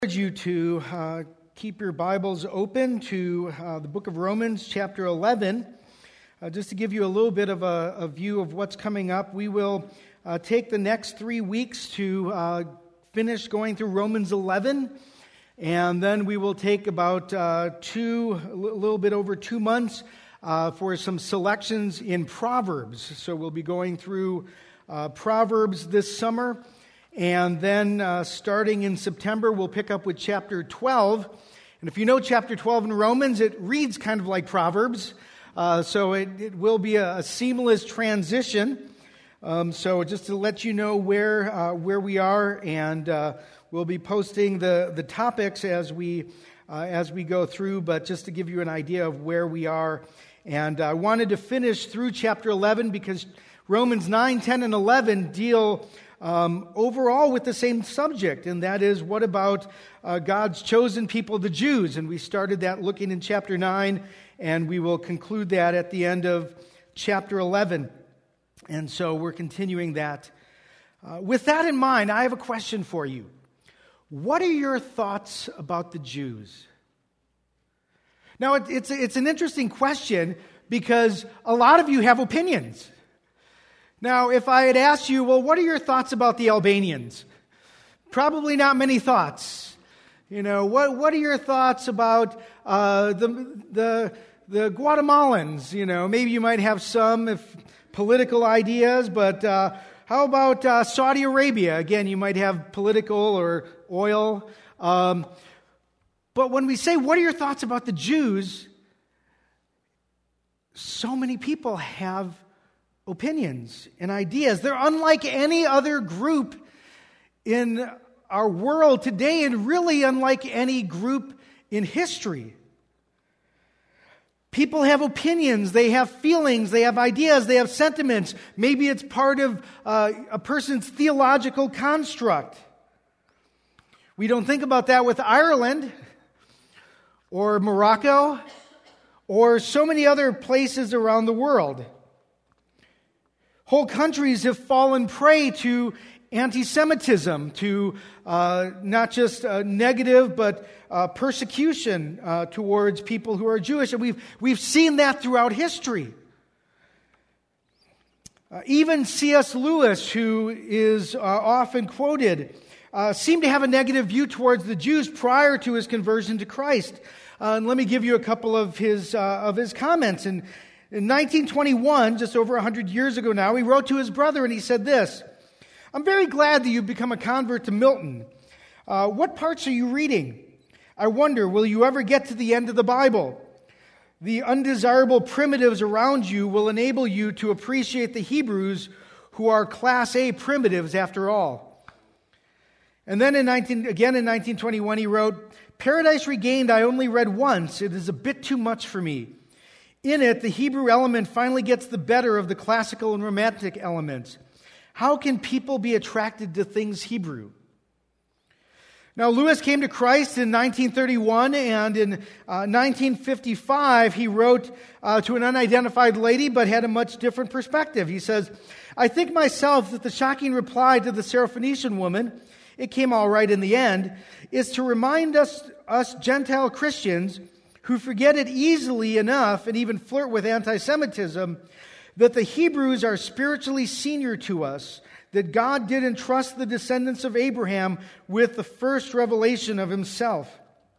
Encourage you to keep your Bibles open to the book of Romans, chapter 11. Just to give you a little bit of a view of what's coming up, we will take the next 3 weeks to finish going through Romans 11, and then we will take about a little bit over 2 months for some selections in Proverbs. So we'll be going through Proverbs this summer. And then starting in September, we'll pick up with chapter 12. And if you know chapter 12 in Romans, it reads kind of like Proverbs. So it will be a seamless transition. So just to let you know where we are, and we'll be posting the topics as we go through, but just to give you an idea of where we are. And I wanted to finish through chapter 11 because Romans 9, 10, and 11 deal overall with the same subject, and that is, what about God's chosen people, the Jews? And we started that looking in chapter 9, and we will conclude that at the end of chapter 11. And so we're continuing that. With that in mind, I have a question for you. What are your thoughts about the Jews? Now, it's an interesting question because a lot of you have opinions. Now, if I had asked you, well, what are your thoughts about the Albanians? Probably not many thoughts. You know, what are your thoughts about the Guatemalans? You know, maybe you might have some political ideas, but how about Saudi Arabia? Again, you might have political or oil. But when we say, what are your thoughts about the Jews? So many people have opinions and ideas. They're unlike any other group in our world today, and really unlike any group in history. People have opinions, they have feelings, they have ideas, they have sentiments. Maybe it's part of a person's theological construct. We don't think about that with Ireland or Morocco or so many other places around the world. Whole countries have fallen prey to anti-Semitism, to not just negative, but persecution towards people who are Jewish. And we've seen that throughout history. Even C.S. Lewis, who is often quoted, seemed to have a negative view towards the Jews prior to his conversion to Christ. And let me give you a couple of his comments. In 1921, just over 100 years ago now, he wrote to his brother and he said this: "I'm very glad that you've become a convert to Milton. What parts are you reading? I wonder, will you ever get to the end of the Bible? The undesirable primitives around you will enable you to appreciate the Hebrews, who are Class A primitives after all." And then again in 1921, he wrote, "Paradise Regained I only read once. It is a bit too much for me. In it, the Hebrew element finally gets the better of the classical and romantic elements. How can people be attracted to things Hebrew?" Now, Lewis came to Christ in 1931, and in 1955, he wrote to an unidentified lady, but had a much different perspective. He says, "I think myself that the shocking reply to the Syrophoenician woman, it came all right in the end, is to remind us Gentile Christians who forget it easily enough and even flirt with anti-Semitism, that the Hebrews are spiritually senior to us, that God did entrust the descendants of Abraham with the first revelation of himself."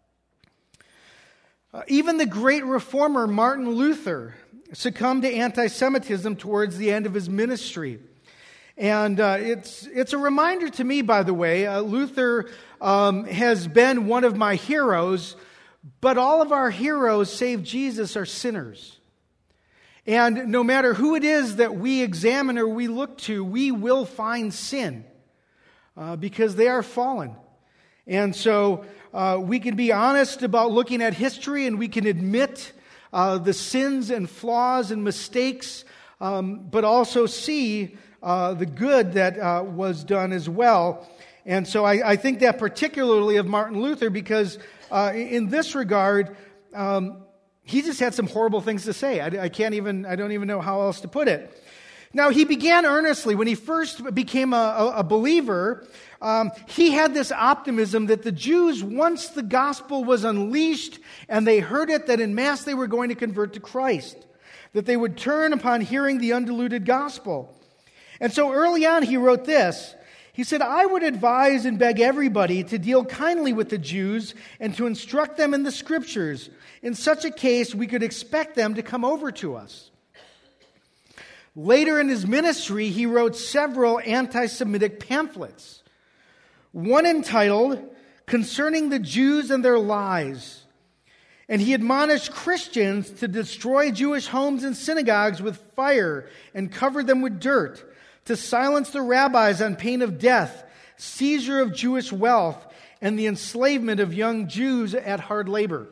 Even the great reformer Martin Luther succumbed to anti-Semitism towards the end of his ministry. And it's a reminder to me, by the way, Luther has been one of my heroes. But all of our heroes, save Jesus, are sinners. And no matter who it is that we examine or we look to, we will find sin because they are fallen. And so we can be honest about looking at history, and we can admit the sins and flaws and mistakes, but also see the good that was done as well. And so I think that particularly of Martin Luther, because in this regard, he just had some horrible things to say. I don't even know how else to put it. Now, he began earnestly. When he first became a believer, he had this optimism that the Jews, once the gospel was unleashed and they heard it, that en masse they were going to convert to Christ, that they would turn upon hearing the undiluted gospel. And so early on, he wrote this. He said, I would advise and beg everybody to deal kindly with the Jews and to instruct them in the Scriptures. In such a case, we could expect them to come over to us. Later in his ministry, he wrote several anti-Semitic pamphlets. One entitled, Concerning the Jews and Their Lies. And he admonished Christians to destroy Jewish homes and synagogues with fire and cover them with dirt, to silence the rabbis on pain of death, seizure of Jewish wealth, and the enslavement of young Jews at hard labor.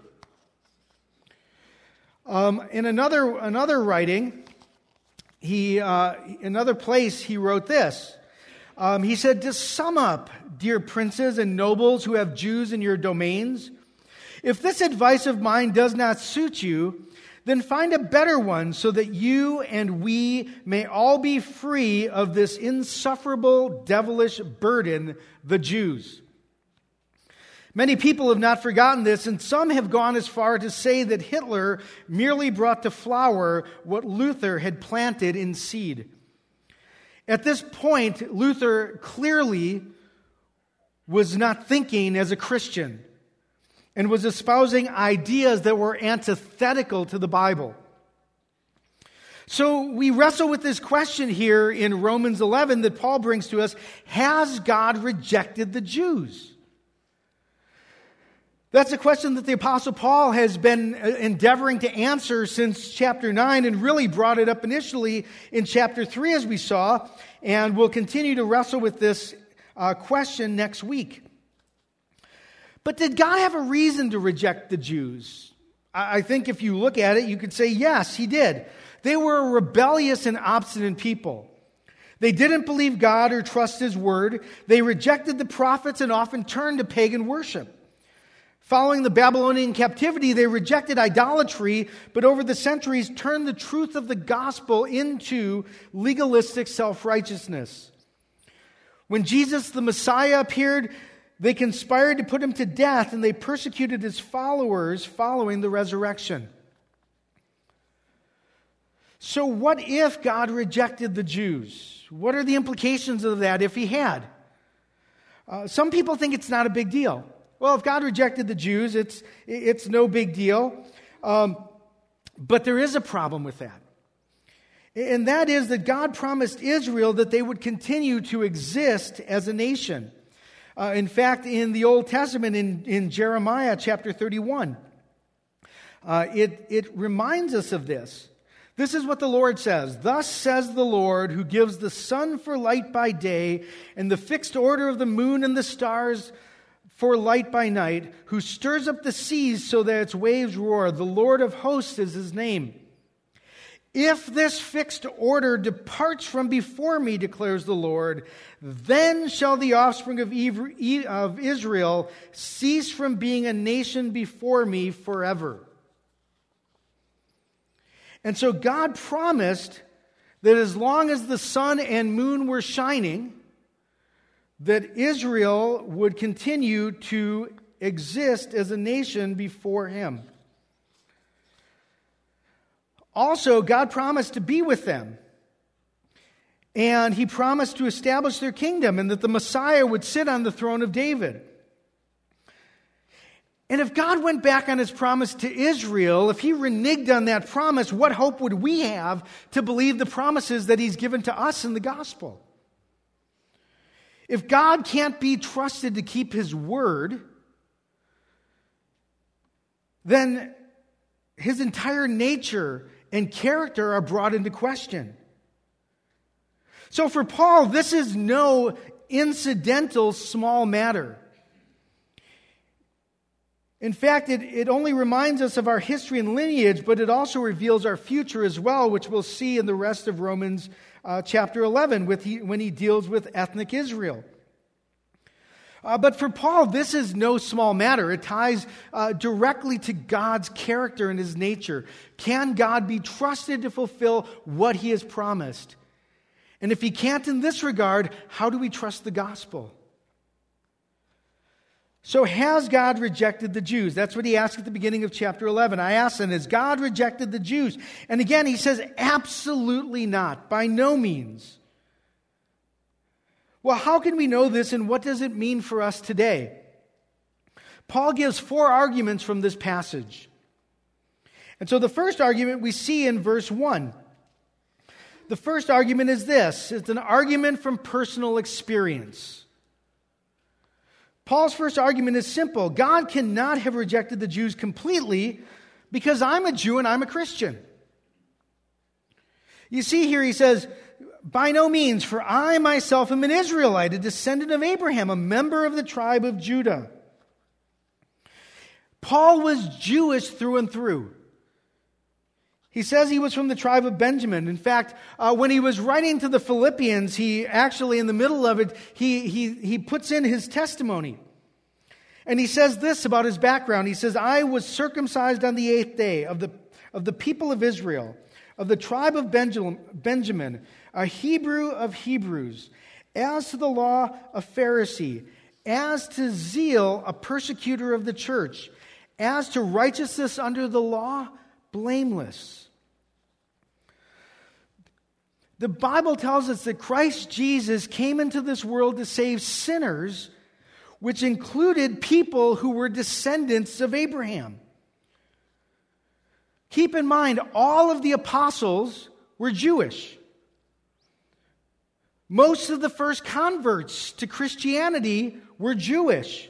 In another writing, another place, he wrote this. He said, to sum up, dear princes and nobles who have Jews in your domains, if this advice of mine does not suit you, then find a better one so that you and we may all be free of this insufferable, devilish burden, the Jews. Many people have not forgotten this, and some have gone as far to say that Hitler merely brought to flower what Luther had planted in seed. At this point, Luther clearly was not thinking as a Christian and was espousing ideas that were antithetical to the Bible. So we wrestle with this question here in Romans 11 that Paul brings to us. Has God rejected the Jews? That's a question that the Apostle Paul has been endeavoring to answer since chapter 9 and really brought it up initially in chapter 3 as we saw, and we'll continue to wrestle with this question next week. But did God have a reason to reject the Jews? I think if you look at it, you could say yes, he did. They were a rebellious and obstinate people. They didn't believe God or trust His word. They rejected the prophets and often turned to pagan worship. Following the Babylonian captivity, they rejected idolatry, but over the centuries turned the truth of the gospel into legalistic self-righteousness. When Jesus, the Messiah, appeared, they conspired to put him to death, and they persecuted his followers following the resurrection. So what if God rejected the Jews? What are the implications of that if he had? Some people think it's not a big deal. Well, if God rejected the Jews, it's no big deal. But there is a problem with that. And that is that God promised Israel that they would continue to exist as a nation. In fact, in the Old Testament, in Jeremiah chapter 31, it reminds us of this. This is what the Lord says. Thus says the Lord, who gives the sun for light by day, and the fixed order of the moon and the stars for light by night, who stirs up the seas so that its waves roar. The Lord of hosts is his name. If this fixed order departs from before me, declares the Lord, then shall the offspring of Israel cease from being a nation before me forever. And so God promised that as long as the sun and moon were shining, that Israel would continue to exist as a nation before him. Also, God promised to be with them. And he promised to establish their kingdom and that the Messiah would sit on the throne of David. And if God went back on his promise to Israel, if he reneged on that promise, what hope would we have to believe the promises that he's given to us in the gospel? If God can't be trusted to keep his word, then his entire nature and character are brought into question. So for Paul, this is no incidental small matter. In fact, it only reminds us of our history and lineage, but it also reveals our future as well, which we'll see in the rest of Romans chapter 11 when he deals with ethnic Israel. But for Paul, this is no small matter. It ties directly to God's character and his nature. Can God be trusted to fulfill what he has promised? And if he can't in this regard, how do we trust the gospel? So has God rejected the Jews? That's what he asked at the beginning of chapter 11. I asked him, has God rejected the Jews? And again, he says, absolutely not. By no means. Well, how can we know this, and what does it mean for us today? Paul gives 4 arguments from this passage. And so the first argument we see in verse 1. The first argument is this. It's an argument from personal experience. Paul's first argument is simple. God cannot have rejected the Jews completely because I'm a Jew and I'm a Christian. You see here he says, by no means, for I myself am an Israelite, a descendant of Abraham, a member of the tribe of Judah. Paul was Jewish through and through. He says he was from the tribe of Benjamin. In fact, when he was writing to the Philippians, he actually, in the middle of it, he puts in his testimony. And he says this about his background. He says, I was circumcised on the 8th day of the people of Israel, of the tribe of Benjamin, a Hebrew of Hebrews, as to the law, a Pharisee, as to zeal, a persecutor of the church, as to righteousness under the law, blameless. The Bible tells us that Christ Jesus came into this world to save sinners, which included people who were descendants of Abraham. Keep in mind, all of the apostles were Jewish. Most of the first converts to Christianity were Jewish.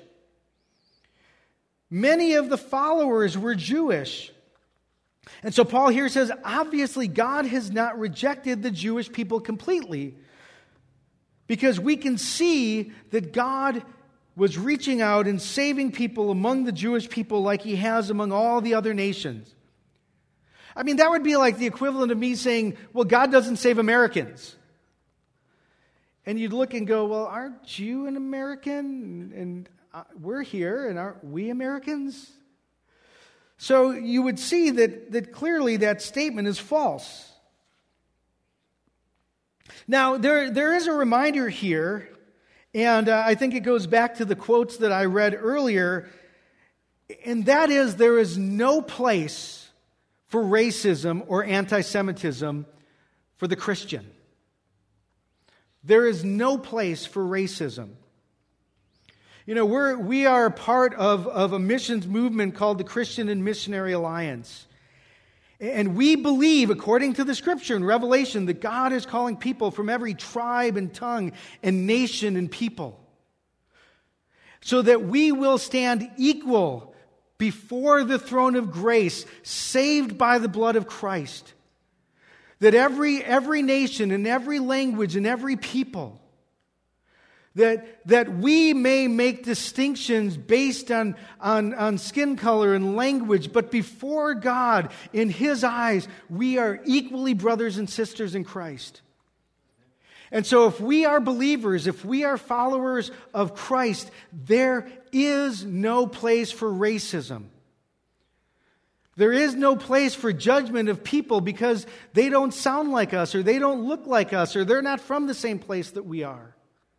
Many of the followers were Jewish. And so Paul here says, obviously God has not rejected the Jewish people completely, because we can see that God was reaching out and saving people among the Jewish people like he has among all the other nations. I mean, that would be like the equivalent of me saying, well, God doesn't save Americans. And you'd look and go, well, aren't you an American? And we're here, and aren't we Americans? So you would see that clearly that statement is false. Now, there is a reminder here, and I think it goes back to the quotes that I read earlier, and that is, there is no place for racism or anti-Semitism for the Christian. There is no place for racism. You know, we are a part of a missions movement called the Christian and Missionary Alliance. And we believe, according to the Scripture in Revelation, that God is calling people from every tribe and tongue and nation and people, so that we will stand equal before the throne of grace, saved by the blood of Christ. That every nation and every language and every people, that we may make distinctions based on skin color and language, but before God, in His eyes, we are equally brothers and sisters in Christ. And so if we are believers, if we are followers of Christ, there is no place for racism. There is no place for judgment of people because they don't sound like us, or they don't look like us, or they're not from the same place that we are.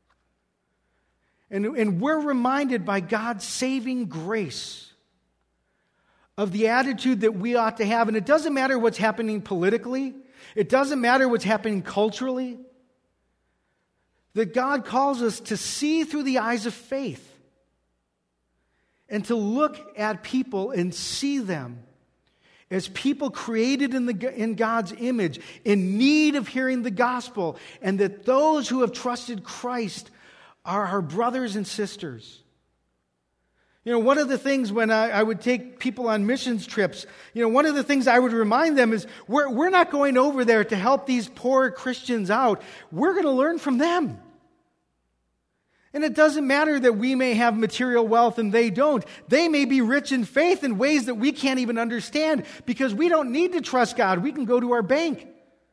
And we're reminded by God's saving grace of the attitude that we ought to have. And it doesn't matter what's happening politically. It doesn't matter what's happening culturally. That God calls us to see through the eyes of faith and to look at people and see them as people created in God's image, in need of hearing the gospel, and that those who have trusted Christ are our brothers and sisters. You know, one of the things when I would take people on missions trips, you know, one of the things I would remind them is we're not going over there to help these poor Christians out. We're going to learn from them. And it doesn't matter that we may have material wealth and they don't. They may be rich in faith in ways that we can't even understand, because we don't need to trust God. We can go to our bank.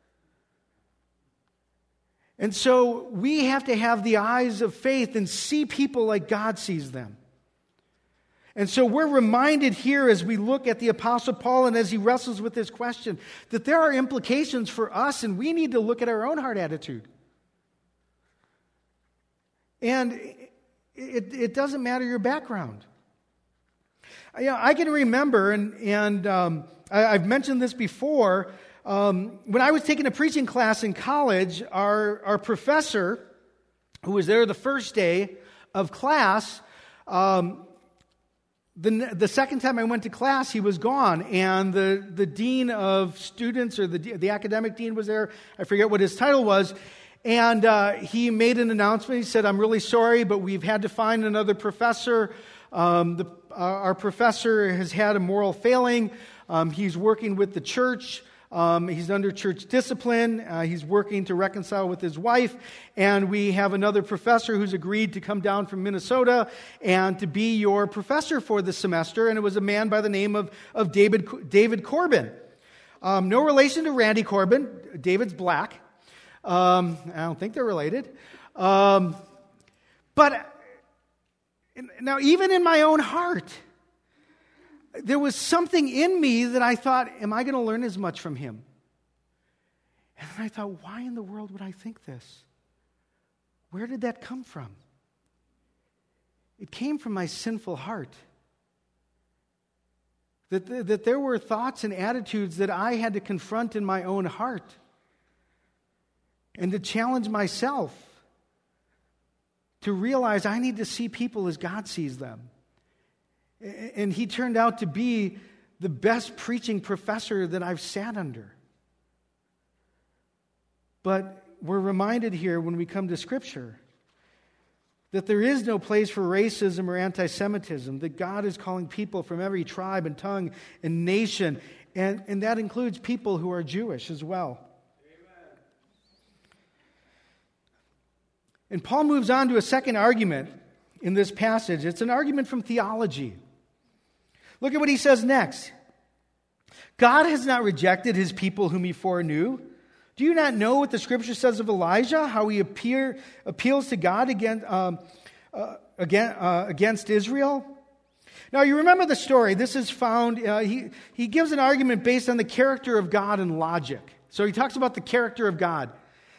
And so we have to have the eyes of faith and see people like God sees them. And so we're reminded here as we look at the Apostle Paul and as he wrestles with this question, that there are implications for us, and we need to look at our own heart attitude. And it doesn't matter your background. I can remember, and I've mentioned this before, when I was taking a preaching class in college, our professor, who was there the first day of class, the second time I went to class, he was gone, and the dean of students, or the academic dean was there. I forget what his title was, and he made an announcement. He said, "I'm really sorry, but we've had to find another professor. Our professor has had a moral failing. He's working with the church. He's under church discipline. He's working to reconcile with his wife. And we have another professor who's agreed to come down from Minnesota and to be your professor for this semester." And it was a man by the name of David Corbin. No relation to Randy Corbin. David's black. I don't think they're related. But now, even in my own heart, there was something in me that I thought, am I going to learn as much from him? And then I thought, why in the world would I think this? Where did that come from? It came from my sinful heart. That there were thoughts and attitudes that I had to confront in my own heart and to challenge myself to realize I need to see people as God sees them. And he turned out to be the best preaching professor that I've sat under. But we're reminded here when we come to Scripture that there is no place for racism or anti-Semitism, that God is calling people from every tribe and tongue and nation, and that includes people who are Jewish as well. And Paul moves on to a second argument in this passage. It's an argument from theology. Look at what he says next. God has not rejected his people whom he foreknew. Do you not know what the Scripture says of Elijah, how he appeals to God against Israel? Now, you remember the story. This is found, he gives an argument based on the character of God and logic. So he talks about the character of God.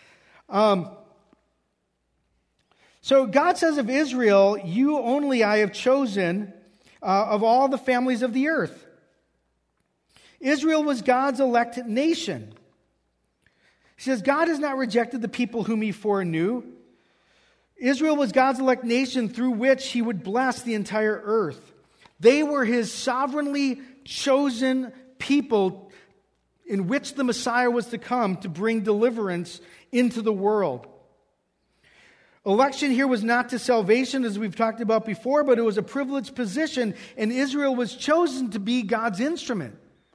So God says of Israel, "You only I have chosen of all the families of the earth." Israel was God's elect nation. He says, God has not rejected the people whom he foreknew. Israel was God's elect nation through which he would bless the entire earth. They were his sovereignly chosen people in which the Messiah was to come to bring deliverance into the world. Election here was not to salvation, as we've talked about before, but it was a privileged position, and Israel was chosen to be God's instrument.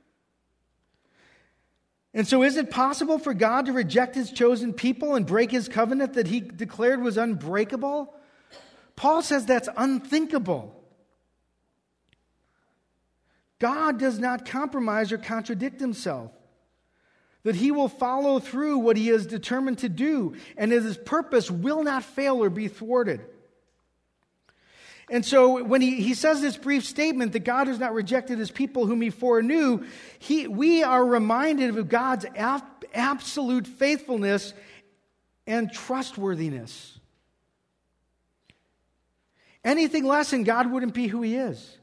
And so is it possible for God to reject his chosen people and break his covenant that he declared was unbreakable? Paul says that's unthinkable. God does not compromise or contradict himself. That he will follow through what he is determined to do, and his purpose will not fail or be thwarted. And so when he says this brief statement that God has not rejected his people whom he foreknew, we are reminded of God's absolute faithfulness and trustworthiness. Anything less than God wouldn't be who he is.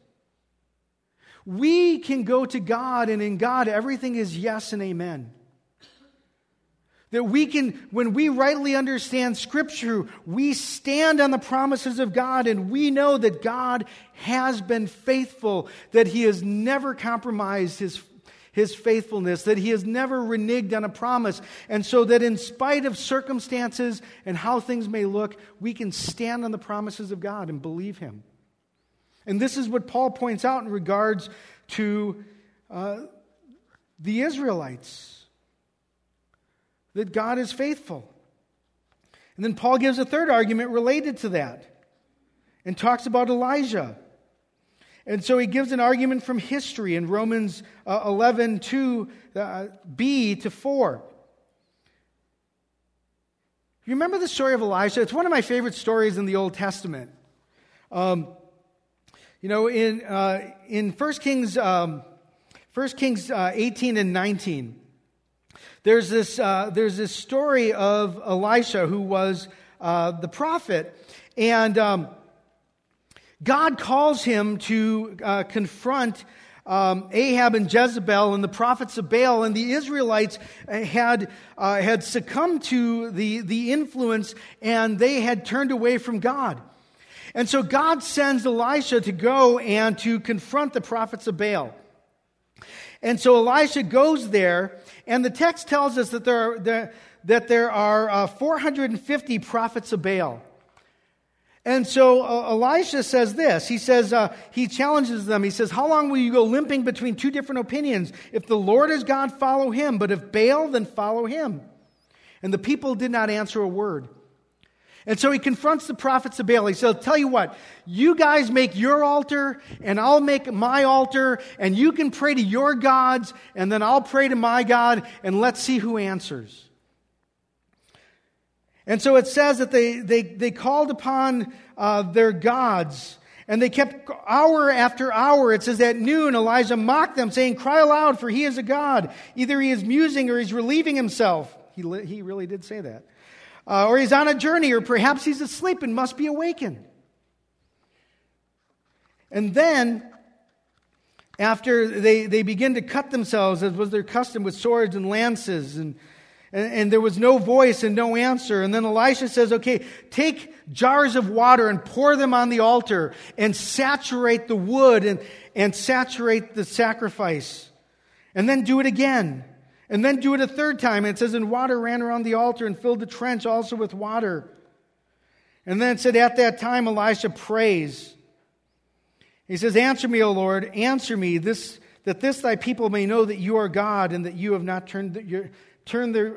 We can go to God, and in God everything is yes and amen. That we can, when we rightly understand Scripture, we stand on the promises of God, and we know that God has been faithful, that he has never compromised his faithfulness, that he has never reneged on a promise. And so that in spite of circumstances and how things may look, we can stand on the promises of God and believe him. And this is what Paul points out in regards to the Israelites. That God is faithful. And then Paul gives a third argument related to that and talks about Elijah. And so he gives an argument from history in Romans 11, 2b to 4. You remember the story of Elijah? It's one of my favorite stories in the Old Testament. In 1 Kings 18 and 19, there's this story of Elisha, who was the prophet, And God calls him to confront Ahab and Jezebel and the prophets of Baal, and the Israelites had succumbed to the influence, and they had turned away from God. And so God sends Elisha to go and to confront the prophets of Baal. And so Elisha goes there, and the text tells us that there are 450 prophets of Baal. And so Elisha says this. He says, he challenges them. He says, how long will you go limping between two different opinions? If the Lord is God, follow him. But if Baal, then follow him. And the people did not answer a word. And so he confronts the prophets of Baal. He says, tell you what, you guys make your altar, and I'll make my altar, and you can pray to your gods, and then I'll pray to my God, and let's see who answers. And so it says that they called upon their gods, and they kept hour after hour. It says at noon, Elijah mocked them, saying, cry aloud, for he is a god. Either he is musing or he's relieving himself. He really did say that. Or he's on a journey, or perhaps he's asleep and must be awakened. And then, after they begin to cut themselves, as was their custom, with swords and lances, and there was no voice and no answer. And then Elisha says, okay, take jars of water and pour them on the altar and saturate the wood and saturate the sacrifice. And then do it again. And then do it a third time. And it says, and water ran around the altar and filled the trench also with water. And then it said, at that time Elisha prays. He says, answer me, O Lord, answer me, that this thy people may know that you are God, and that you have not turned their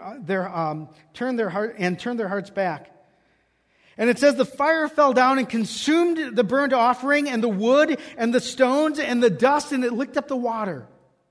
hearts back. And it says the fire fell down and consumed the burnt offering and the wood and the stones and the dust, and it licked up the water.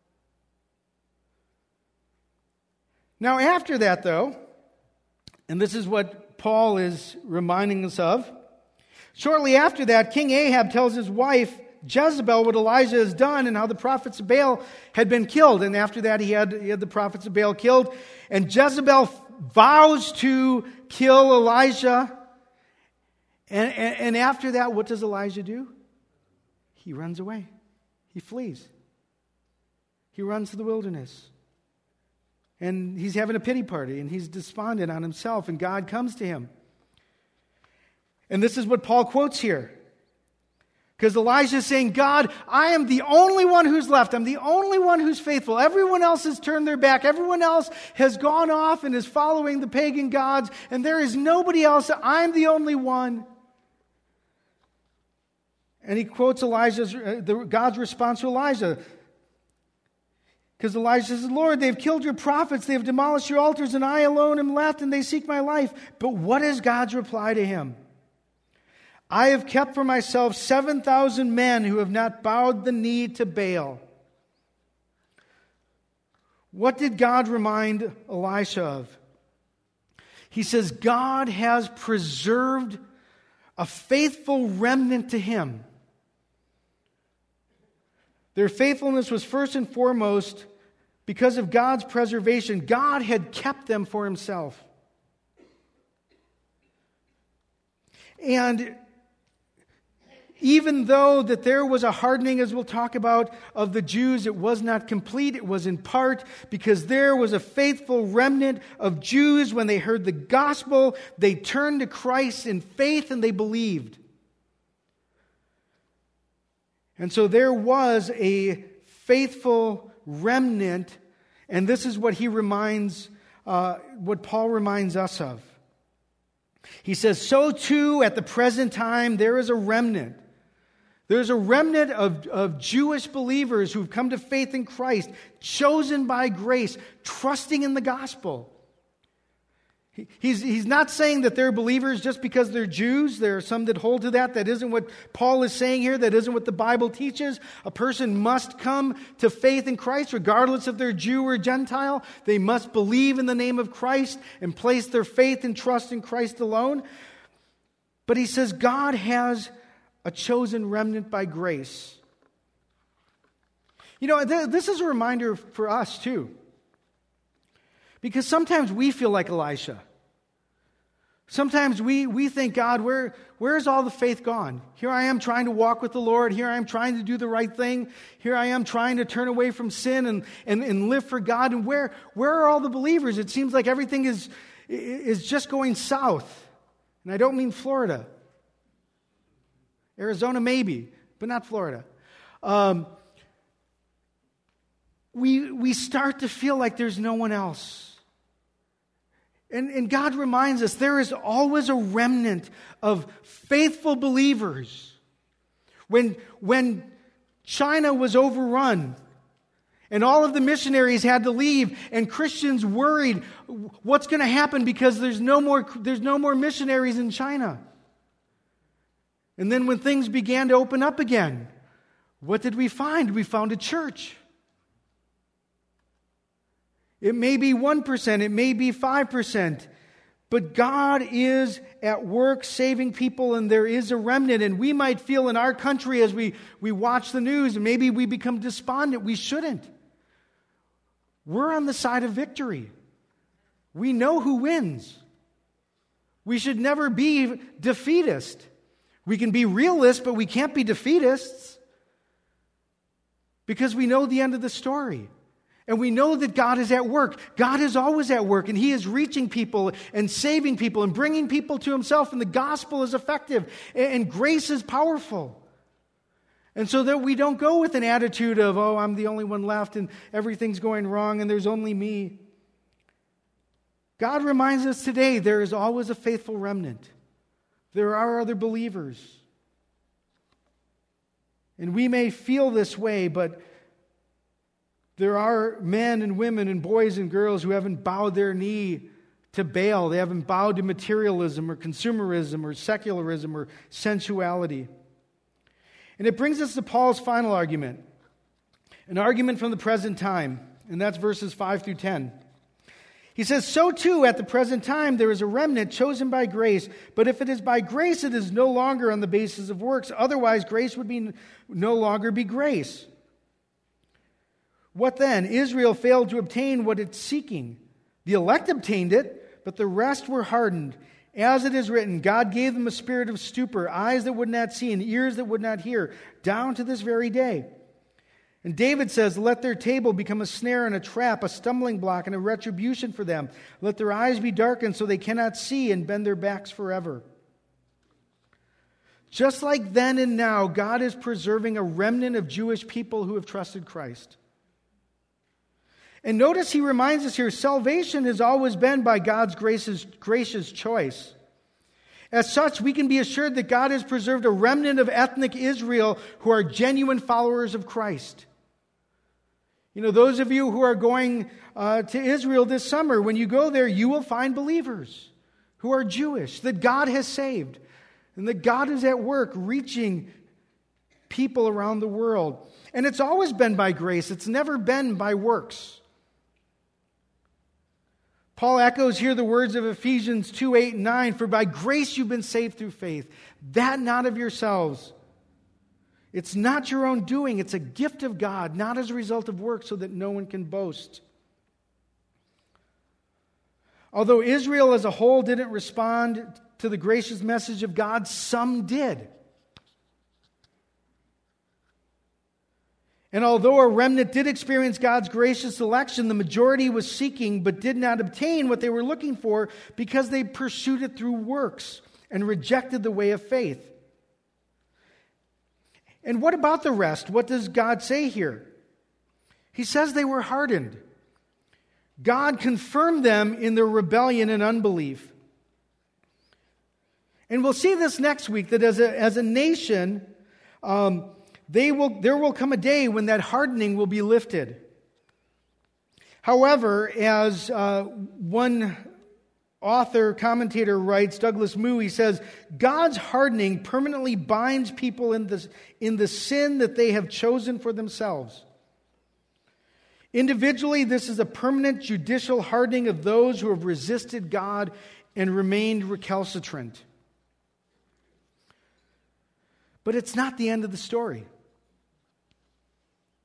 Now after that, though, and this is what Paul is reminding us of, shortly after that, King Ahab tells his wife Jezebel what Elijah has done and how the prophets of Baal had been killed. And after that, he had the prophets of Baal killed. And Jezebel vows to kill Elijah. And after that, what does Elijah do? He runs away. He flees. He runs to the wilderness. And he's having a pity party, and he's despondent on himself, and God comes to him. And this is what Paul quotes here. Because Elijah is saying, God, I am the only one who's left. I'm the only one who's faithful. Everyone else has turned their back. Everyone else has gone off and is following the pagan gods. And there is nobody else. I'm the only one. And he quotes God's response to Elijah. Because Elijah says, Lord, they've killed your prophets. They've demolished your altars. And I alone am left, and they seek my life. But what is God's reply to him? I have kept for myself 7,000 men who have not bowed the knee to Baal. What did God remind Elisha of? He says, God has preserved a faithful remnant to him. Their faithfulness was first and foremost because of God's preservation. God had kept them for himself. And even though that there was a hardening, as we'll talk about, of the Jews, it was not complete. It was in part because there was a faithful remnant of Jews. When they heard the gospel, they turned to Christ in faith and they believed. And so there was a faithful remnant, and this is what what Paul reminds us of. He says, so too at the present time there is a remnant. There's a remnant of Jewish believers who've come to faith in Christ, chosen by grace, trusting in the gospel. He's not saying that they're believers just because they're Jews. There are some that hold to that. That isn't what Paul is saying here. That isn't what the Bible teaches. A person must come to faith in Christ regardless if they're Jew or Gentile. They must believe in the name of Christ and place their faith and trust in Christ alone. But he says God has a chosen remnant by grace. You know, this is a reminder for us too. Because sometimes we feel like Elisha. Sometimes we think, God, where's all the faith gone? Here I am trying to walk with the Lord. Here I am trying to do the right thing. Here I am trying to turn away from sin and live for God. And where are all the believers? It seems like everything is just going south. And I don't mean Florida. Arizona maybe, but not Florida. We start to feel like there's no one else. And God reminds us there is always a remnant of faithful believers. When China was overrun and all of the missionaries had to leave and Christians worried what's going to happen because there's no more missionaries in China. And then when things began to open up again, what did we find? We found a church. It may be 1%, it may be 5%, but God is at work saving people, and there is a remnant. And we might feel in our country as we watch the news, and maybe we become despondent. We shouldn't. We're on the side of victory. We know who wins. We should never be defeatist. We can be realists, but we can't be defeatists because we know the end of the story. And we know that God is at work. God is always at work, and He is reaching people and saving people and bringing people to Himself, and the gospel is effective, and grace is powerful. And so that we don't go with an attitude of, oh, I'm the only one left, and everything's going wrong, and there's only me. God reminds us today there is always a faithful remnant. There are other believers. And we may feel this way, but there are men and women and boys and girls who haven't bowed their knee to Baal. They haven't bowed to materialism or consumerism or secularism or sensuality. And it brings us to Paul's final argument, an argument from the present time, and that's verses 5 through 10. He says, so too at the present time there is a remnant chosen by grace, but if it is by grace it is no longer on the basis of works, otherwise grace would no longer be grace. What then? Israel failed to obtain what it's seeking. The elect obtained it, but the rest were hardened. As it is written, God gave them a spirit of stupor, eyes that would not see and ears that would not hear, down to this very day. And David says, let their table become a snare and a trap, a stumbling block and a retribution for them. Let their eyes be darkened so they cannot see and bend their backs forever. Just like then and now, God is preserving a remnant of Jewish people who have trusted Christ. And notice he reminds us here, salvation has always been by God's gracious choice. As such, we can be assured that God has preserved a remnant of ethnic Israel who are genuine followers of Christ. You know, those of you who are going to Israel this summer, when you go there, you will find believers who are Jewish, that God has saved, and that God is at work reaching people around the world. And it's always been by grace. It's never been by works. Paul echoes here the words of Ephesians 2, 8, and 9, for by grace you've been saved through faith, that not of yourselves. It's not your own doing, it's a gift of God, not as a result of work, so that no one can boast. Although Israel as a whole didn't respond to the gracious message of God, some did. And although a remnant did experience God's gracious election, the majority was seeking but did not obtain what they were looking for because they pursued it through works and rejected the way of faith. And what about the rest? What does God say here? He says they were hardened. God confirmed them in their rebellion and unbelief. And we'll see this next week, that as a nation, there will come a day when that hardening will be lifted. However, as one commentator writes, Douglas Moo, he says, God's hardening permanently binds people in the sin that they have chosen for themselves. Individually, this is a permanent judicial hardening of those who have resisted God and remained recalcitrant. But it's not the end of the story.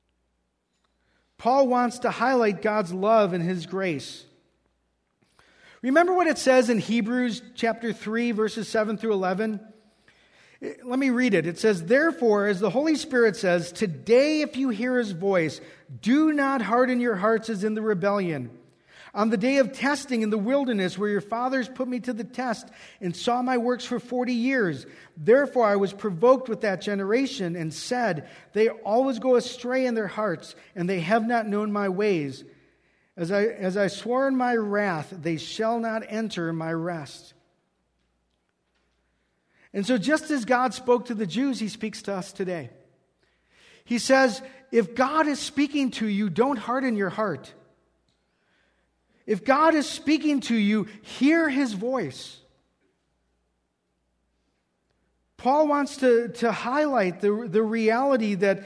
Paul wants to highlight God's love and His grace. Remember what it says in Hebrews chapter 3, verses 7 through 11? Let me read it. It says, "Therefore, as the Holy Spirit says, today if you hear His voice, do not harden your hearts as in the rebellion. On the day of testing in the wilderness, where your fathers put me to the test and saw my works for 40 years. Therefore I was provoked with that generation and said, they always go astray in their hearts, and they have not known my ways. As I swore in my wrath, they shall not enter my rest." And so just as God spoke to the Jews, He speaks to us today. He says, if God is speaking to you, don't harden your heart. If God is speaking to you, hear His voice. Paul wants to highlight the reality that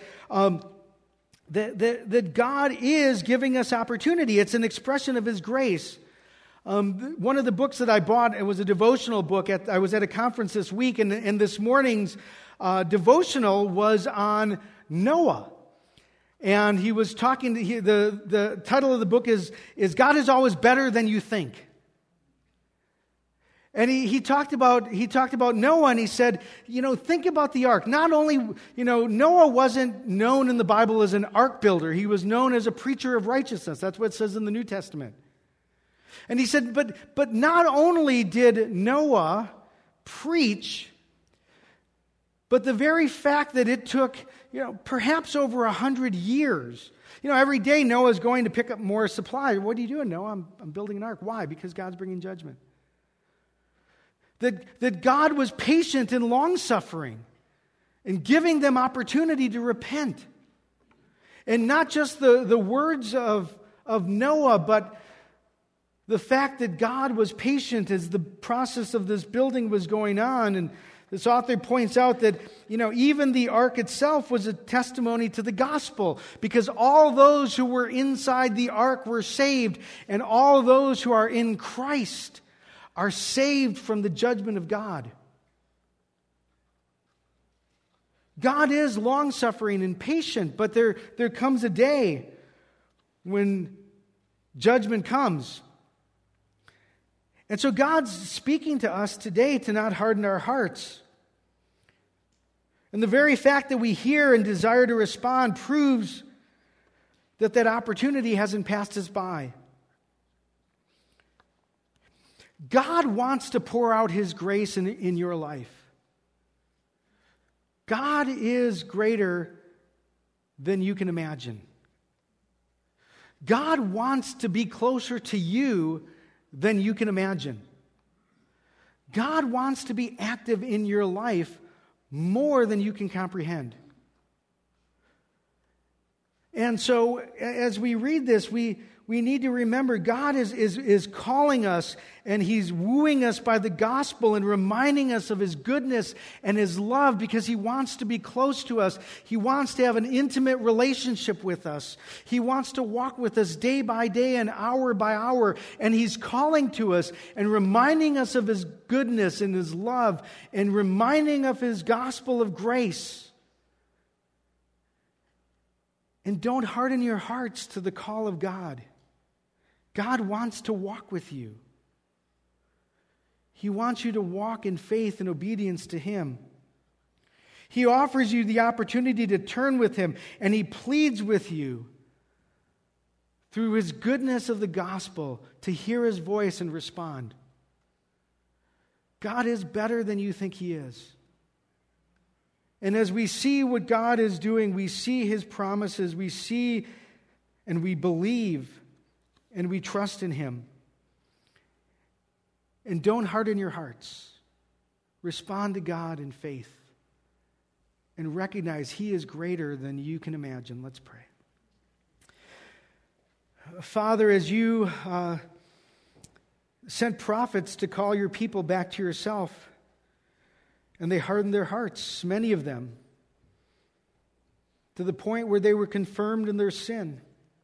God is giving us opportunity. It's an expression of His grace. One of the books that I bought, it was a devotional book. I was at a conference this week, and this morning's devotional was on Noah. And he was talking, the title of the book is God is Always Better Than You Think. And he talked about Noah, and he said, think about the ark. Not only, Noah wasn't known in the Bible as an ark builder. He was known as a preacher of righteousness. That's what it says in the New Testament. And he said, but not only did Noah preach, but the very fact that it took, perhaps over 100 years. Every day Noah's going to pick up more supply. What are you doing, Noah? I'm building an ark. Why? Because God's bringing judgment. That God was patient and long-suffering and giving them opportunity to repent. And not just the words of Noah, but the fact that God was patient as the process of this building was going on. And this author points out that, even the ark itself was a testimony to the gospel, because all those who were inside the ark were saved, and all those who are in Christ are saved from the judgment of God. God is long-suffering and patient, but there comes a day when judgment comes. And so God's speaking to us today to not harden our hearts. And the very fact that we hear and desire to respond proves that opportunity hasn't passed us by. God wants to pour out His grace in your life. God is greater than you can imagine. God wants to be closer to you than you can imagine. God wants to be active in your life more than you can comprehend. And so, as we read this, we need to remember God is calling us, and He's wooing us by the gospel and reminding us of His goodness and His love, because He wants to be close to us. He wants to have an intimate relationship with us. He wants to walk with us day by day and hour by hour. And He's calling to us and reminding us of His goodness and His love, and reminding of His gospel of grace. And don't harden your hearts to the call of God. God wants to walk with you. He wants you to walk in faith and obedience to Him. He offers you the opportunity to turn with Him, and He pleads with you through His goodness of the gospel to hear His voice and respond. God is better than you think He is. And as we see what God is doing, we see His promises, we see and we believe and we trust in Him. And don't harden your hearts. Respond to God in faith and recognize He is greater than you can imagine. Let's pray. Father, as you sent prophets to call your people back to yourself, and they hardened their hearts, many of them, to the point where they were confirmed in their sin.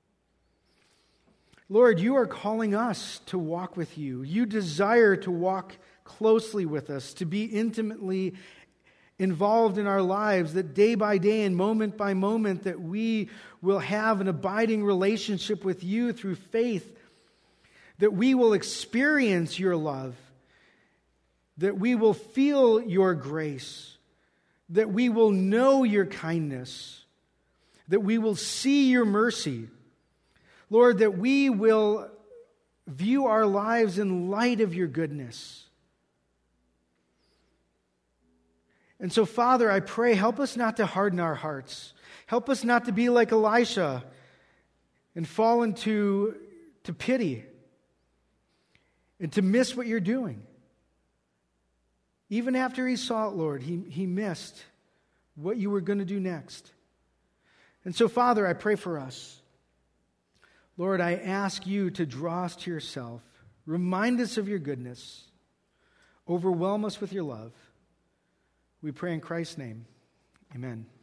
Lord, you are calling us to walk with you. You desire to walk closely with us, to be intimately involved in our lives, that day by day and moment by moment that we will have an abiding relationship with you through faith. that we will experience your love, that we will feel your grace, that we will know your kindness, that we will see your mercy. Lord, that we will view our lives in light of your goodness. And so, Father, I pray, help us not to harden our hearts. Help us not to be like Elisha and fall into pity and to miss what you're doing. Even after he saw it, Lord, he missed what you were going to do next. And so, Father, I pray for us. Lord, I ask you to draw us to yourself. Remind us of your goodness. Overwhelm us with your love. We pray in Christ's name. Amen.